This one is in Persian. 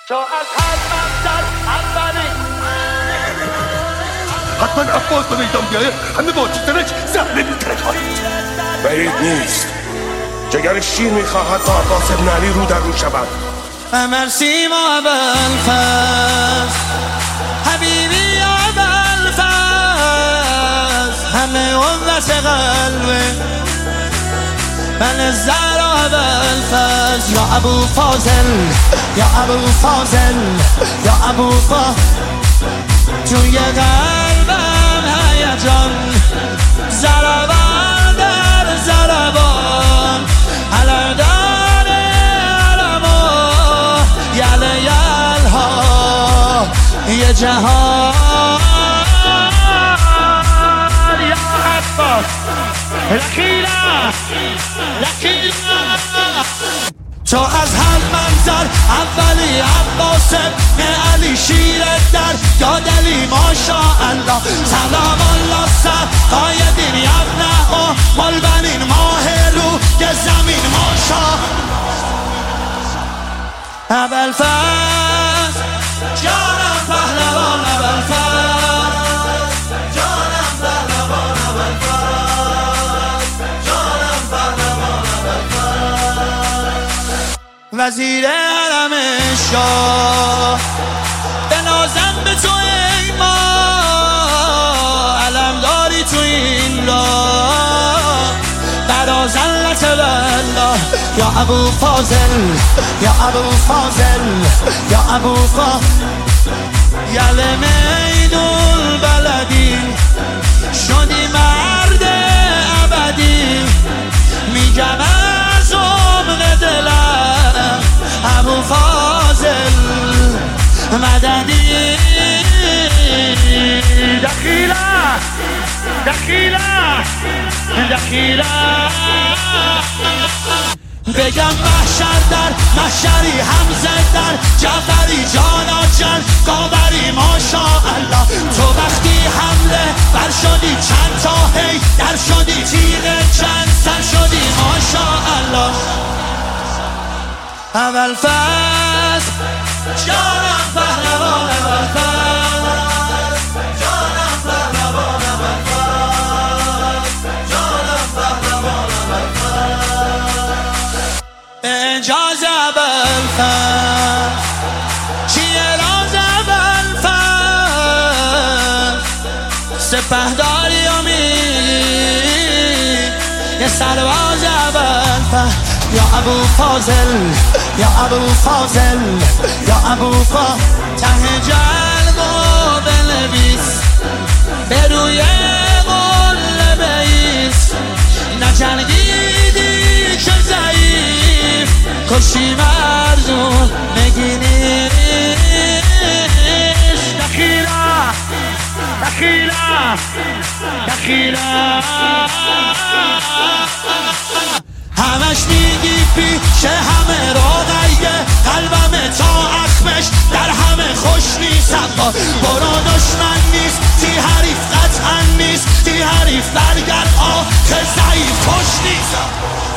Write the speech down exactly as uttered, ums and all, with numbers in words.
چو از هر منزل اولی حتما عباس به میدان بیایه همه با چیزنش زهره میترک هایی بعید نیست. جگر شیر میخواهد تا عباس ابن علی رو در رو شود. مرسی ما ابوالفضل حبیبی ابوالفضل همه امت قلبه من زهرا ابوالفضل یا ابو فاضل یا ابو فاضل یا ابو فاضل توی قلبم هیجان ضربان در ضربان علردان علما یل یلها یه جهان یا عباس لکیلا لکیلا تو از هر منظر اولی عباس ابن علی شیر در یاد علی ماشاءالله سلام الله سقای دین یبنه و ملبنین ماه رو یه زمین ماشا ابوالفضل جانم پهلوان ابوالفضل جانم پهلوان ابوالفضل جانم پهلوان ابوالفضل وزیر حرم شاه بنازم به تو ای ما علم داری تو این راه برا زلت الله یا ابو فاضل یا ابو فاضل یا ابو فاضل یل میدون بلدی شدی مرد ابدی میگم از عمق دلم ابو فاضل مددی دخیلا دخیلا دخیلا بگم محشر در محشری حمزه در جعفری جانا جل قابری ماشاءالله تو وقتی حمله بر شدی چند تا هی در شدی تیغ چند سر شدی ماشاءالله ابوالفضل جانم پهلوان ابوالفضل جانم پهلوان ابوالفضل جانم پهلوان ابوالفضل اعجاز ابوالفضل چیه راز ابوالفضل سپهداری امید یه سرباز ابوالفضل یا ابو فاضل یا ابو فاضل یا ابو فاضل ته جلبو بنویس به روی قله بیس نجنگیدی که ضعیف کشی مرزون نگینیش دخیلا دخیلا دخیلا همش میگی پیش همه راقیه قلبم تا اخمش در همه خوش نیست اما برو دشمن نیست تی حریف قطعا نیست تی حریف برگرد آخه ضعیف خوش نیست